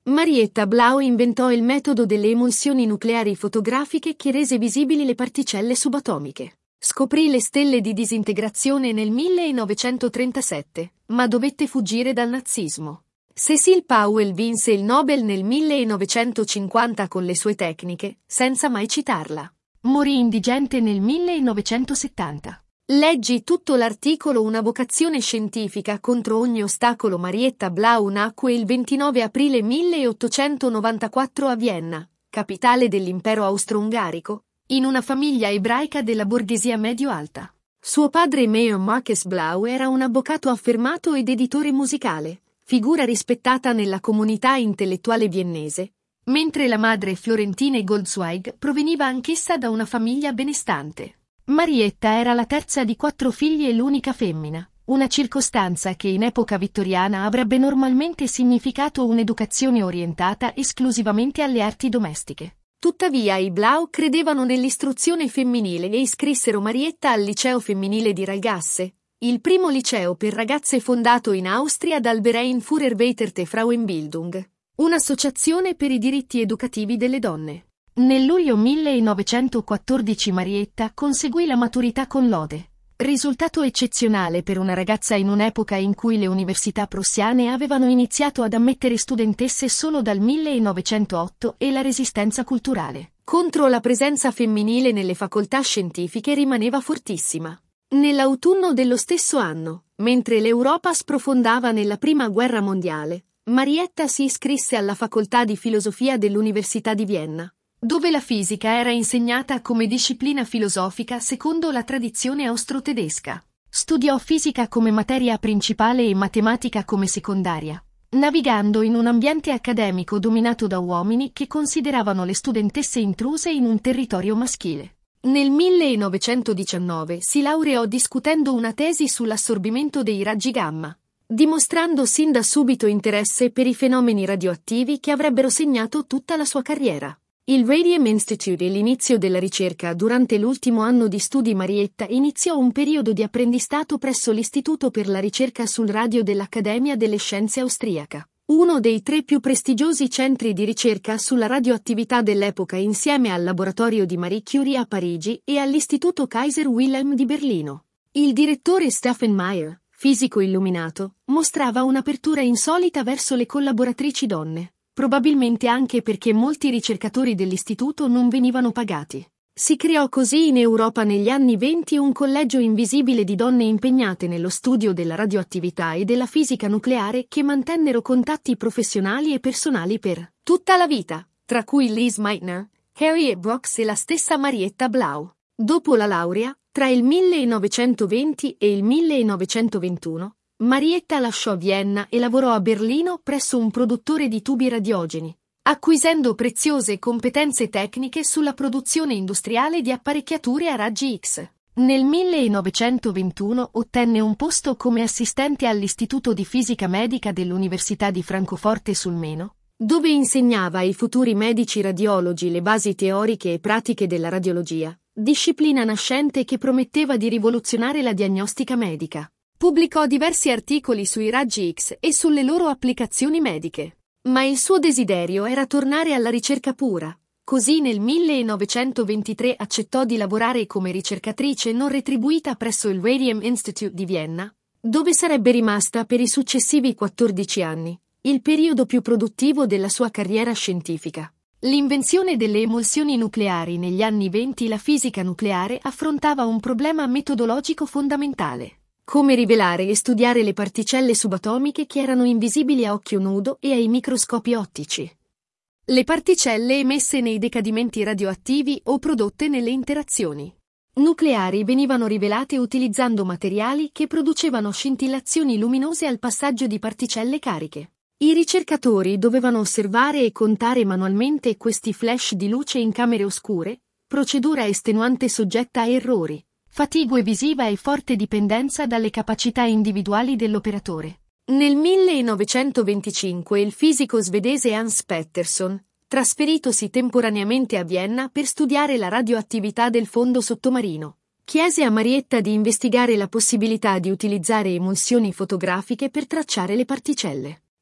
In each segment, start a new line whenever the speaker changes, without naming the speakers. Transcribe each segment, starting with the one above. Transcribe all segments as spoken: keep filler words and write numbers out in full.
Marietta Blau inventò il metodo delle emulsioni nucleari fotografiche che rese visibili le particelle subatomiche. Scoprì le stelle di disintegrazione nel millenovecentotrentasette, ma dovette fuggire dal nazismo. Cecil Powell vinse il Nobel nel millenovecentocinquanta con le sue tecniche, senza mai citarla. Morì indigente nel millenovecentosettanta. Leggi tutto l'articolo Una vocazione scientifica contro ogni ostacolo. Marietta Blau nacque il ventinove aprile milleottocentonovantaquattro a Vienna, capitale dell'impero austro-ungarico, in una famiglia ebraica della borghesia medio-alta. Suo padre Meir Marcus Blau era un avvocato affermato ed editore musicale, figura rispettata nella comunità intellettuale viennese, mentre la madre Florentine Goldzweig proveniva anch'essa da una famiglia benestante. Marietta era la terza di quattro figli e l'unica femmina, una circostanza che in epoca vittoriana avrebbe normalmente significato un'educazione orientata esclusivamente alle arti domestiche. Tuttavia i Blau credevano nell'istruzione femminile e iscrissero Marietta al liceo femminile di Ragasse, il primo liceo per ragazze fondato in Austria dal Verein für erweiterte Frauenbildung, un'associazione per i diritti educativi delle donne. Nel luglio millenovecentoquattordici Marietta conseguì la maturità con lode, risultato eccezionale per una ragazza in un'epoca in cui le università prussiane avevano iniziato ad ammettere studentesse solo dal millenovecentootto e la resistenza culturale contro la presenza femminile nelle facoltà scientifiche rimaneva fortissima. Nell'autunno dello stesso anno, mentre l'Europa sprofondava nella Prima Guerra Mondiale, Marietta si iscrisse alla facoltà di filosofia dell'Università di Vienna, dove la fisica era insegnata come disciplina filosofica secondo la tradizione austro-tedesca. Studiò fisica come materia principale e matematica come secondaria, navigando in un ambiente accademico dominato da uomini che consideravano le studentesse intruse in un territorio maschile. Nel millenovecentodiciannove si laureò discutendo una tesi sull'assorbimento dei raggi gamma, dimostrando sin da subito interesse per i fenomeni radioattivi che avrebbero segnato tutta la sua carriera. Il Radium Institute e l'inizio della ricerca. Durante l'ultimo anno di studi Marietta iniziò un periodo di apprendistato presso l'Istituto per la ricerca sul radio dell'Accademia delle Scienze austriaca, uno dei tre più prestigiosi centri di ricerca sulla radioattività dell'epoca, insieme al laboratorio di Marie Curie a Parigi e all'Istituto Kaiser Wilhelm di Berlino. Il direttore Stephen Meyer, fisico illuminato, mostrava un'apertura insolita verso le collaboratrici donne, probabilmente anche perché molti ricercatori dell'istituto non venivano pagati. Si creò così in Europa negli anni venti un collegio invisibile di donne impegnate nello studio della radioattività e della fisica nucleare che mantennero contatti professionali e personali per tutta la vita, tra cui Liz Meitner, Harriet Brooks e la stessa Marietta Blau. Dopo la laurea, tra il millenovecentoventi e il millenovecentoventuno, Marietta lasciò Vienna e lavorò a Berlino presso un produttore di tubi radiogeni, acquisendo preziose competenze tecniche sulla produzione industriale di apparecchiature a raggi X. Nel millenovecentoventuno ottenne un posto come assistente all'Istituto di Fisica Medica dell'Università di Francoforte sul Meno, dove insegnava ai futuri medici radiologi le basi teoriche e pratiche della radiologia, disciplina nascente che prometteva di rivoluzionare la diagnostica medica. Pubblicò diversi articoli sui raggi X e sulle loro applicazioni mediche. Ma il suo desiderio era tornare alla ricerca pura. Così nel millenovecentoventitré accettò di lavorare come ricercatrice non retribuita presso il Radium Institute di Vienna, dove sarebbe rimasta per i successivi quattordici anni, il periodo più produttivo della sua carriera scientifica. L'invenzione delle emulsioni nucleari. Negli anni venti la fisica nucleare affrontava un problema metodologico fondamentale: come rivelare e studiare le particelle subatomiche che erano invisibili a occhio nudo e ai microscopi ottici. Le particelle emesse nei decadimenti radioattivi o prodotte nelle interazioni nucleari venivano rivelate utilizzando materiali che producevano scintillazioni luminose al passaggio di particelle cariche. I ricercatori dovevano osservare e contare manualmente questi flash di luce in camere oscure, procedura estenuante soggetta a errori, fatigue visiva e forte dipendenza dalle capacità individuali dell'operatore. Nel millenovecentoventicinque il fisico svedese Hans Pettersson, trasferitosi temporaneamente a Vienna per studiare la radioattività del fondo sottomarino, chiese a Marietta di investigare la possibilità di utilizzare emulsioni fotografiche per tracciare le particelle.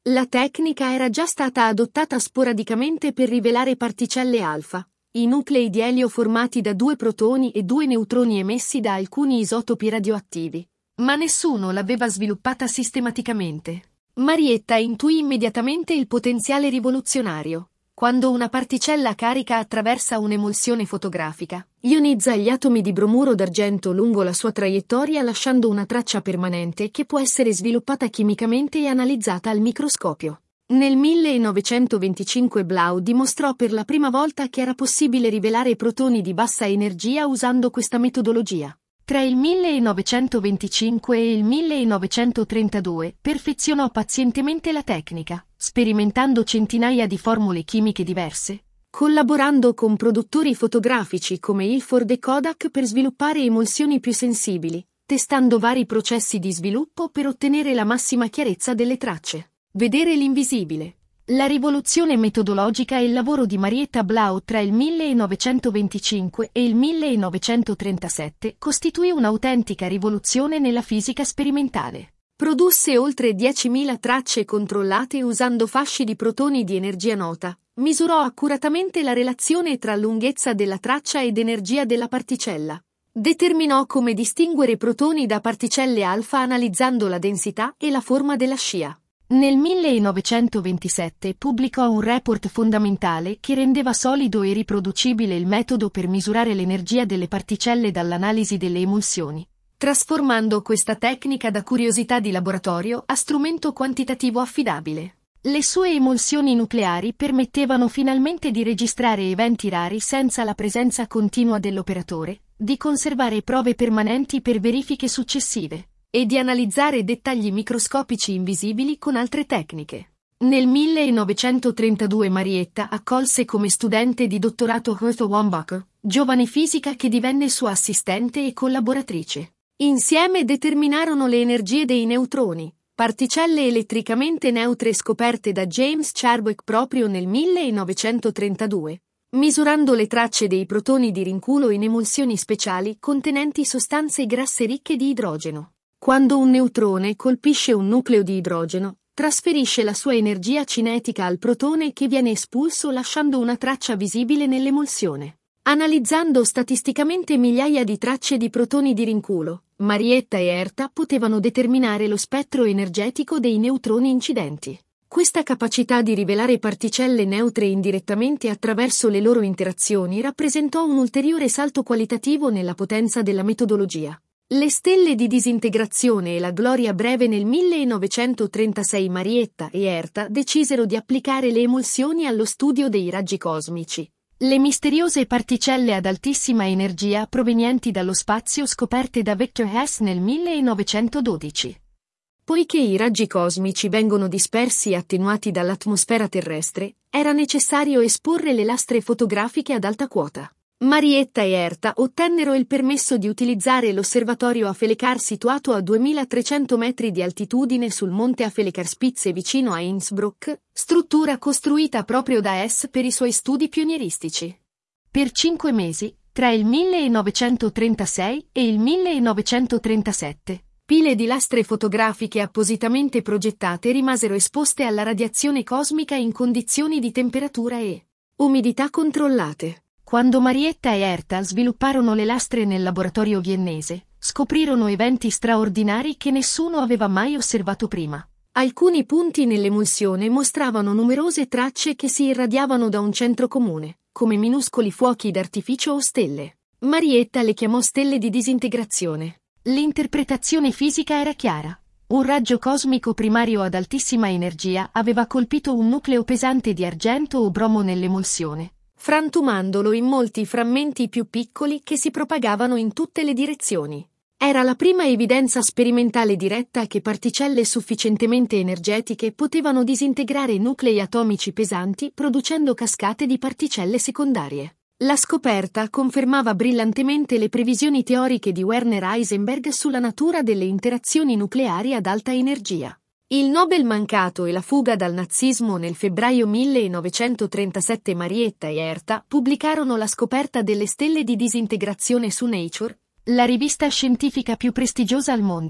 La tecnica era già stata adottata sporadicamente per rivelare particelle alfa, i nuclei di elio formati da due protoni e due neutroni emessi da alcuni isotopi radioattivi, ma nessuno l'aveva sviluppata sistematicamente. Marietta intuì immediatamente il potenziale rivoluzionario. Quando una particella carica attraversa un'emulsione fotografica, ionizza gli atomi di bromuro d'argento lungo la sua traiettoria lasciando una traccia permanente che può essere sviluppata chimicamente e analizzata al microscopio. Nel millenovecentoventicinque Blau dimostrò per la prima volta che era possibile rivelare protoni di bassa energia usando questa metodologia. Tra il millenovecentoventicinque e il millenovecentotrentadue perfezionò pazientemente la tecnica, sperimentando centinaia di formule chimiche diverse, collaborando con produttori fotografici come Ilford e Kodak per sviluppare emulsioni più sensibili, testando vari processi di sviluppo per ottenere la massima chiarezza delle tracce. Vedere l'invisibile. La rivoluzione metodologica e il lavoro di Marietta Blau tra il millenovecentoventicinque e il millenovecentotrentasette costituì un'autentica rivoluzione nella fisica sperimentale. Produsse oltre diecimila tracce controllate usando fasci di protoni di energia nota, misurò accuratamente la relazione tra lunghezza della traccia ed energia della particella. Determinò come distinguere protoni da particelle alfa analizzando la densità e la forma della scia. Nel millenovecentoventisette pubblicò un report fondamentale che rendeva solido e riproducibile il metodo per misurare l'energia delle particelle dall'analisi delle emulsioni, trasformando questa tecnica da curiosità di laboratorio a strumento quantitativo affidabile. Le sue emulsioni nucleari permettevano finalmente di registrare eventi rari senza la presenza continua dell'operatore, di conservare prove permanenti per verifiche successive e di analizzare dettagli microscopici invisibili con altre tecniche. Nel millenovecentotrentadue Marietta accolse come studente di dottorato Hertha Wambacher, giovane fisica che divenne sua assistente e collaboratrice. Insieme determinarono le energie dei neutroni, particelle elettricamente neutre scoperte da James Chadwick proprio nel millenovecentotrentadue, misurando le tracce dei protoni di rinculo in emulsioni speciali contenenti sostanze grasse ricche di idrogeno. Quando un neutrone colpisce un nucleo di idrogeno, trasferisce la sua energia cinetica al protone che viene espulso lasciando una traccia visibile nell'emulsione. Analizzando statisticamente migliaia di tracce di protoni di rinculo, Marietta e Hertha potevano determinare lo spettro energetico dei neutroni incidenti. Questa capacità di rivelare particelle neutre indirettamente attraverso le loro interazioni rappresentò un ulteriore salto qualitativo nella potenza della metodologia. Le stelle di disintegrazione e la gloria breve. Nel millenovecentotrentasei Marietta e Hertha decisero di applicare le emulsioni allo studio dei raggi cosmici, le misteriose particelle ad altissima energia provenienti dallo spazio scoperte da Victor Hess nel millenovecentododici. Poiché i raggi cosmici vengono dispersi e attenuati dall'atmosfera terrestre, era necessario esporre le lastre fotografiche ad alta quota. Marietta e Hertha ottennero il permesso di utilizzare l'osservatorio Afelekar situato a duemilatrecento metri di altitudine sul monte Afelekar-Spitze vicino a Innsbruck, struttura costruita proprio da Hess per i suoi studi pionieristici. Per cinque mesi, tra il millenovecentotrentasei e il millenovecentotrentasette, pile di lastre fotografiche appositamente progettate rimasero esposte alla radiazione cosmica in condizioni di temperatura e umidità controllate. Quando Marietta e Hertha svilupparono le lastre nel laboratorio viennese, scoprirono eventi straordinari che nessuno aveva mai osservato prima. Alcuni punti nell'emulsione mostravano numerose tracce che si irradiavano da un centro comune, come minuscoli fuochi d'artificio o stelle. Marietta le chiamò stelle di disintegrazione. L'interpretazione fisica era chiara. Un raggio cosmico primario ad altissima energia aveva colpito un nucleo pesante di argento o bromo nell'emulsione, frantumandolo in molti frammenti più piccoli che si propagavano in tutte le direzioni. Era la prima evidenza sperimentale diretta che particelle sufficientemente energetiche potevano disintegrare nuclei atomici pesanti producendo cascate di particelle secondarie. La scoperta confermava brillantemente le previsioni teoriche di Werner Heisenberg sulla natura delle interazioni nucleari ad alta energia. Il Nobel mancato e la fuga dal nazismo. Nel febbraio millenovecentotrentasette Marietta e Hertha pubblicarono la scoperta delle stelle di disintegrazione su Nature, la rivista scientifica più prestigiosa al mondo.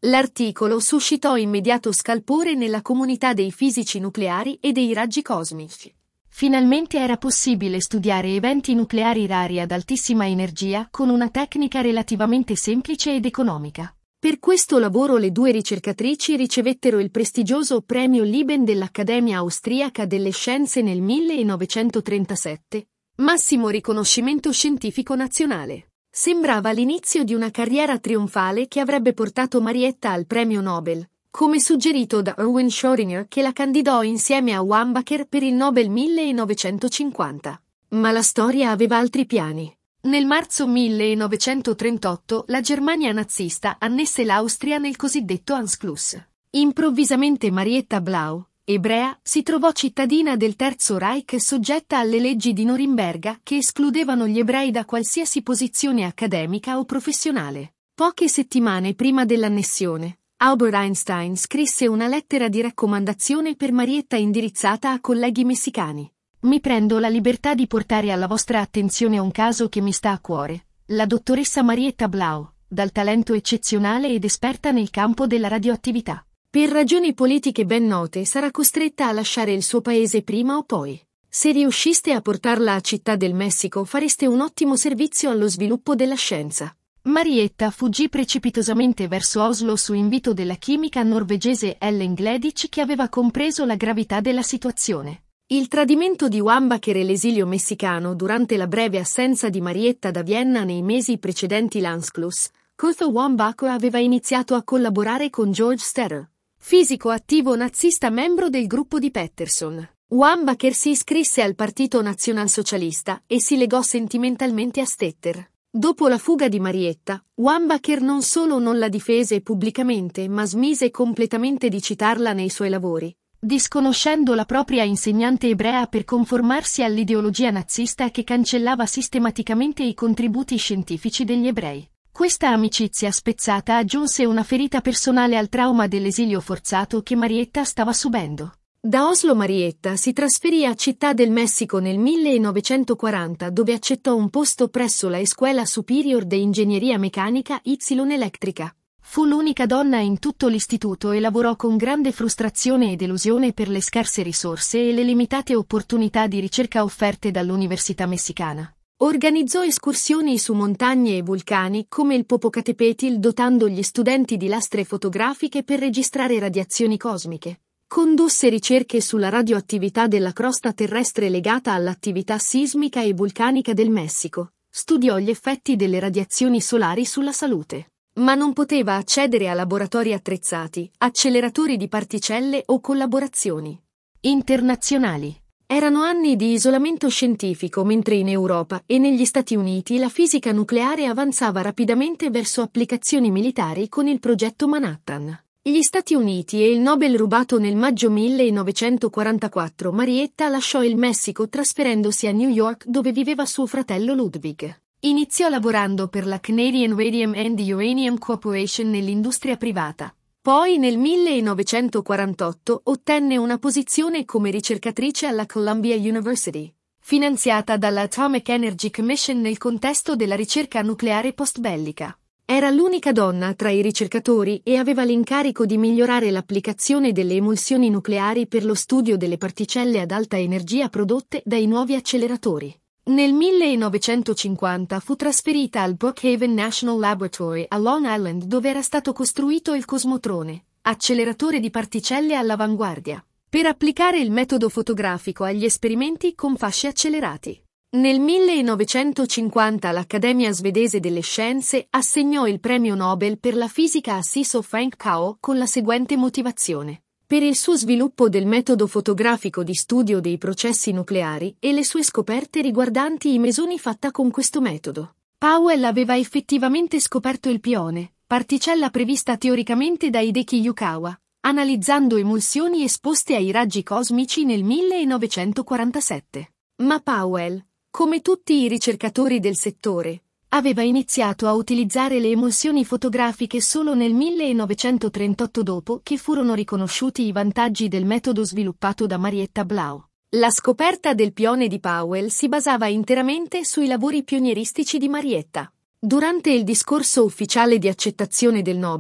L'articolo suscitò immediato scalpore nella comunità dei fisici nucleari e dei raggi cosmici. Finalmente era possibile studiare eventi nucleari rari ad altissima energia con una tecnica relativamente semplice ed economica. Per questo lavoro le due ricercatrici ricevettero il prestigioso premio Lieben dell'Accademia Austriaca delle Scienze nel millenovecentotrentasette, massimo riconoscimento scientifico nazionale. Sembrava l'inizio di una carriera trionfale che avrebbe portato Marietta al premio Nobel, come suggerito da Erwin Schrödinger che la candidò insieme a Wambacher per il Nobel millenovecentocinquanta. Ma la storia aveva altri piani. Nel marzo millenovecentotrentotto la Germania nazista annesse l'Austria nel cosiddetto Anschluss. Improvvisamente Marietta Blau, ebrea, si trovò cittadina del Terzo Reich soggetta alle leggi di Norimberga che escludevano gli ebrei da qualsiasi posizione accademica o professionale. Poche settimane prima dell'annessione, Albert Einstein scrisse una lettera di raccomandazione per Marietta indirizzata a colleghi messicani. Mi prendo la libertà di portare alla vostra attenzione un caso che mi sta a cuore. La dottoressa Marietta Blau, dal talento eccezionale ed esperta nel campo della radioattività. Per ragioni politiche ben note sarà costretta a lasciare il suo paese prima o poi. Se riusciste a portarla a Città del Messico fareste un ottimo servizio allo sviluppo della scienza. Marietta fuggì precipitosamente verso Oslo su invito della chimica norvegese Ellen Gleditsch che aveva compreso la gravità della situazione. Il tradimento di Wambacher e l'esilio messicano durante la breve assenza di Marietta da Vienna nei mesi precedenti l'Anschluss, Kurt Wambacher aveva iniziato a collaborare con George Stetter, fisico attivo nazista membro del gruppo di Peterson. Wambacher si iscrisse al Partito Nazionalsocialista e si legò sentimentalmente a Stetter. Dopo la fuga di Marietta, Wambacher non solo non la difese pubblicamente ma smise completamente di citarla nei suoi lavori, disconoscendo la propria insegnante ebrea per conformarsi all'ideologia nazista che cancellava sistematicamente i contributi scientifici degli ebrei. Questa amicizia spezzata aggiunse una ferita personale al trauma dell'esilio forzato che Marietta stava subendo. Da Oslo Marietta si trasferì a Città del Messico nel millenovecentoquaranta dove accettò un posto presso la Escuela Superior de Ingegneria Meccanica Y Electrica. Fu l'unica donna in tutto l'istituto e lavorò con grande frustrazione e delusione per le scarse risorse e le limitate opportunità di ricerca offerte dall'Università messicana. Organizzò escursioni su montagne e vulcani come il Popocatépetl dotando gli studenti di lastre fotografiche per registrare radiazioni cosmiche. Condusse ricerche sulla radioattività della crosta terrestre legata all'attività sismica e vulcanica del Messico. Studiò gli effetti delle radiazioni solari sulla salute. Ma non poteva accedere a laboratori attrezzati, acceleratori di particelle o collaborazioni internazionali. Erano anni di isolamento scientifico mentre in Europa e negli Stati Uniti la fisica nucleare avanzava rapidamente verso applicazioni militari con il progetto Manhattan. Gli Stati Uniti e il Nobel rubato nel maggio millenovecentoquarantaquattro Marietta lasciò il Messico trasferendosi a New York dove viveva suo fratello Ludwig. Iniziò lavorando per la Canadian Radium and Uranium Corporation nell'industria privata. Poi nel millenovecentoquarantotto ottenne una posizione come ricercatrice alla Columbia University, finanziata dalla Atomic Energy Commission nel contesto della ricerca nucleare postbellica. Era l'unica donna tra i ricercatori e aveva l'incarico di migliorare l'applicazione delle emulsioni nucleari per lo studio delle particelle ad alta energia prodotte dai nuovi acceleratori. Nel millenovecentocinquanta fu trasferita al Brookhaven National Laboratory a Long Island dove era stato costruito il Cosmotrone, acceleratore di particelle all'avanguardia, per applicare il metodo fotografico agli esperimenti con fasci accelerati. Nel millenovecentocinquanta l'Accademia svedese delle scienze assegnò il premio Nobel per la fisica a Siso Frank Kao con la seguente motivazione. Per il suo sviluppo del metodo fotografico di studio dei processi nucleari e le sue scoperte riguardanti i mesoni fatta con questo metodo. Powell aveva effettivamente scoperto il pione, particella prevista teoricamente da Hideki Yukawa, analizzando emulsioni esposte ai raggi cosmici nel millenovecentoquarantasette. Ma Powell, come tutti i ricercatori del settore, aveva iniziato a utilizzare le emulsioni fotografiche solo nel millenovecentotrentotto dopo che furono riconosciuti i vantaggi del metodo sviluppato da Marietta Blau. La scoperta del pione di Powell si basava interamente sui lavori pionieristici di Marietta. Durante il discorso ufficiale di accettazione del Nobel,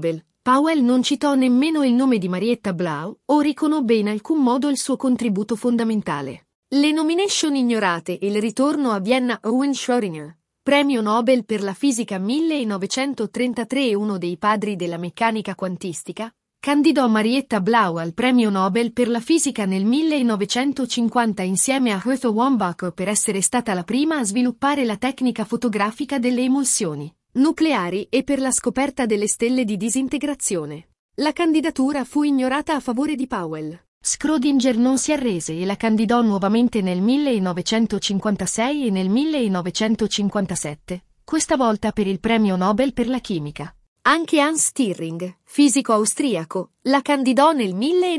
Powell non citò nemmeno il nome di Marietta Blau o riconobbe in alcun modo il suo contributo fondamentale. Le nomination ignorate e il ritorno a Vienna. Erwin Schrödinger, premio Nobel per la fisica millenovecentotrentatré e uno dei padri della meccanica quantistica, candidò Marietta Blau al premio Nobel per la fisica nel millenovecentocinquanta insieme a Hertha Wambacher per essere stata la prima a sviluppare la tecnica fotografica delle emulsioni nucleari e per la scoperta delle stelle di disintegrazione. La candidatura fu ignorata a favore di Powell. Schrödinger non si arrese e la candidò nuovamente nel millenovecentocinquantasei e nel millenovecentocinquantasette, questa volta per il premio Nobel per la chimica. Anche Hans Stirring, fisico austriaco, la candidò nel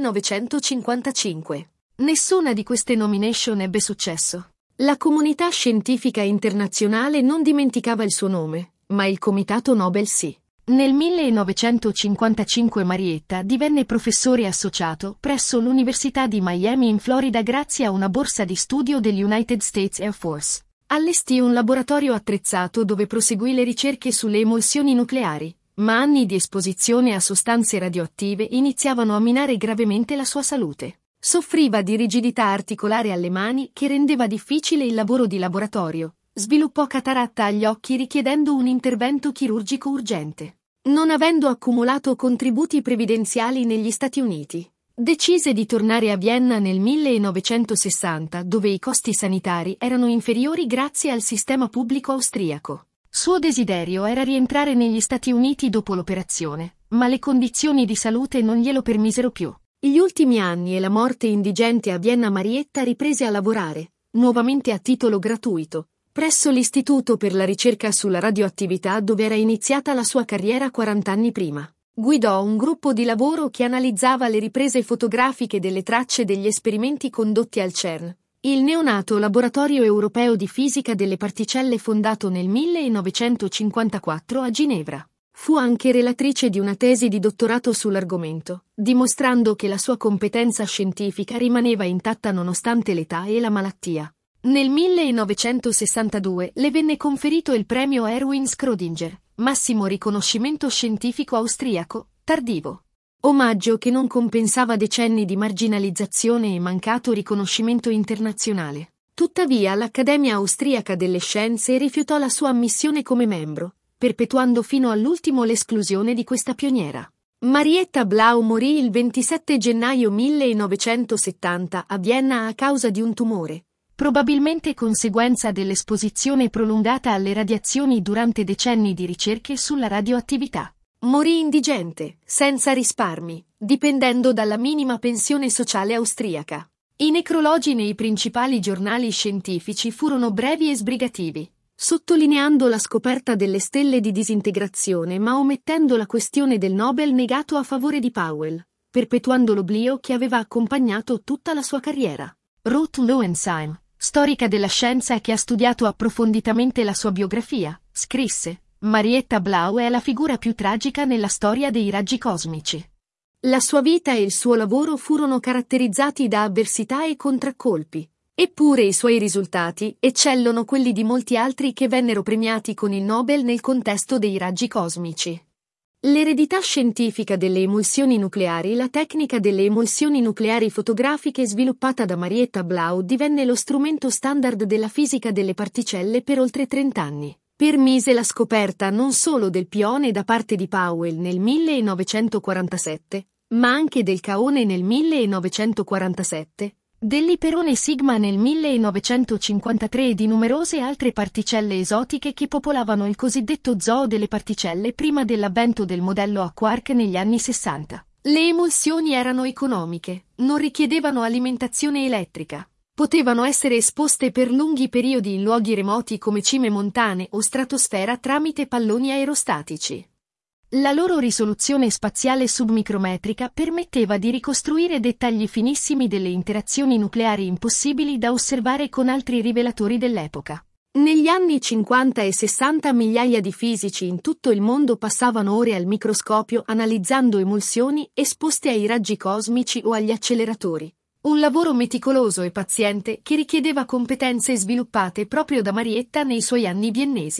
millenovecentocinquantacinque. Nessuna di queste nomination ebbe successo. La comunità scientifica internazionale non dimenticava il suo nome, ma il Comitato Nobel sì. Nel millenovecentocinquantacinque Marietta divenne professore associato presso l'Università di Miami in Florida grazie a una borsa di studio degli United States Air Force. Allestì un laboratorio attrezzato dove proseguì le ricerche sulle emulsioni nucleari, ma anni di esposizione a sostanze radioattive iniziavano a minare gravemente la sua salute. Soffriva di rigidità articolare alle mani che rendeva difficile il lavoro di laboratorio. Sviluppò cataratta agli occhi richiedendo un intervento chirurgico urgente. Non avendo accumulato contributi previdenziali negli Stati Uniti, decise di tornare a Vienna nel millenovecentosessanta, dove i costi sanitari erano inferiori grazie al sistema pubblico austriaco. Suo desiderio era rientrare negli Stati Uniti dopo l'operazione, ma le condizioni di salute non glielo permisero più. Gli ultimi anni e la morte indigente a Vienna Marietta riprese a lavorare, nuovamente a titolo gratuito, presso l'Istituto per la ricerca sulla radioattività dove era iniziata la sua carriera quarant'anni prima. Guidò un gruppo di lavoro che analizzava le riprese fotografiche delle tracce degli esperimenti condotti al CERN, il neonato Laboratorio Europeo di Fisica delle Particelle fondato nel millenovecentocinquantaquattro a Ginevra. Fu anche relatrice di una tesi di dottorato sull'argomento, dimostrando che la sua competenza scientifica rimaneva intatta nonostante l'età e la malattia. Nel millenovecentosessantadue le venne conferito il premio Erwin Schrödinger, massimo riconoscimento scientifico austriaco, tardivo. Omaggio che non compensava decenni di marginalizzazione e mancato riconoscimento internazionale. Tuttavia l'Accademia Austriaca delle Scienze rifiutò la sua ammissione come membro, perpetuando fino all'ultimo l'esclusione di questa pioniera. Marietta Blau morì il ventisette gennaio millenovecentosettanta a Vienna a causa di un tumore, probabilmente conseguenza dell'esposizione prolungata alle radiazioni durante decenni di ricerche sulla radioattività. Morì indigente, senza risparmi, dipendendo dalla minima pensione sociale austriaca. I necrologi nei principali giornali scientifici furono brevi e sbrigativi, sottolineando la scoperta delle stelle di disintegrazione ma omettendo la questione del Nobel negato a favore di Powell, perpetuando l'oblio che aveva accompagnato tutta la sua carriera. Ruth Loewentheim, storica della scienza che ha studiato approfonditamente la sua biografia, scrisse: Marietta Blau è la figura più tragica nella storia dei raggi cosmici. La sua vita e il suo lavoro furono caratterizzati da avversità e contraccolpi, eppure i suoi risultati eccellono quelli di molti altri che vennero premiati con il Nobel nel contesto dei raggi cosmici. L'eredità scientifica delle emulsioni nucleari. La tecnica delle emulsioni nucleari fotografiche sviluppata da Marietta Blau divenne lo strumento standard della fisica delle particelle per oltre trent'anni. Permise la scoperta non solo del pione da parte di Powell nel millenovecentoquarantasette, ma anche del caone nel millenovecentoquarantasette, dell'iperone sigma nel millenovecentocinquantatré e di numerose altre particelle esotiche che popolavano il cosiddetto zoo delle particelle prima dell'avvento del modello a quark negli anni sessanta. Le emulsioni erano economiche, non richiedevano alimentazione elettrica. Potevano essere esposte per lunghi periodi in luoghi remoti come cime montane o stratosfera tramite palloni aerostatici. La loro risoluzione spaziale submicrometrica permetteva di ricostruire dettagli finissimi delle interazioni nucleari impossibili da osservare con altri rivelatori dell'epoca. Negli anni cinquanta e sessanta migliaia di fisici in tutto il mondo passavano ore al microscopio analizzando emulsioni esposte ai raggi cosmici o agli acceleratori. Un lavoro meticoloso e paziente che richiedeva competenze sviluppate proprio da Marietta nei suoi anni viennesi.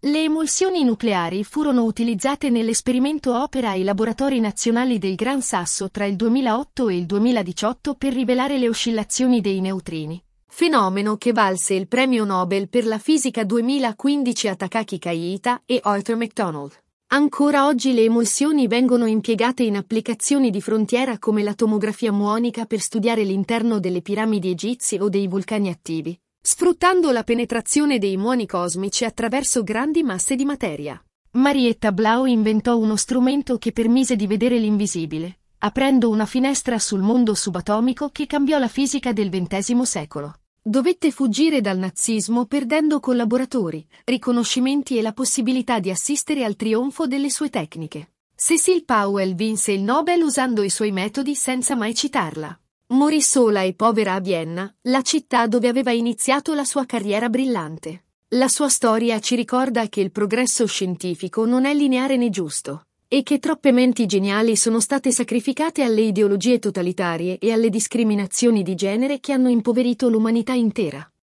Le emulsioni nucleari furono utilizzate nell'esperimento Opera ai Laboratori Nazionali del Gran Sasso tra il duemilaotto e il duemiladiciotto per rivelare le oscillazioni dei neutrini, fenomeno che valse il premio Nobel per la fisica duemilaquindici a Takaaki Kaiyita e Arthur McDonald. Ancora oggi le emulsioni vengono impiegate in applicazioni di frontiera come la tomografia muonica per studiare l'interno delle piramidi egizie o dei vulcani attivi, sfruttando la penetrazione dei muoni cosmici attraverso grandi masse di materia. Marietta Blau inventò uno strumento che permise di vedere l'invisibile, aprendo una finestra sul mondo subatomico che cambiò la fisica del ventesimo secolo. Dovette fuggire dal nazismo perdendo collaboratori, riconoscimenti e la possibilità di assistere al trionfo delle sue tecniche. Cecil Powell vinse il Nobel usando i suoi metodi senza mai citarla. Morì sola e povera a Vienna, la città dove aveva iniziato la sua carriera brillante. La sua storia ci ricorda che il progresso scientifico non è lineare né giusto, e che troppe menti geniali sono state sacrificate alle ideologie totalitarie e alle discriminazioni di genere che hanno impoverito l'umanità intera.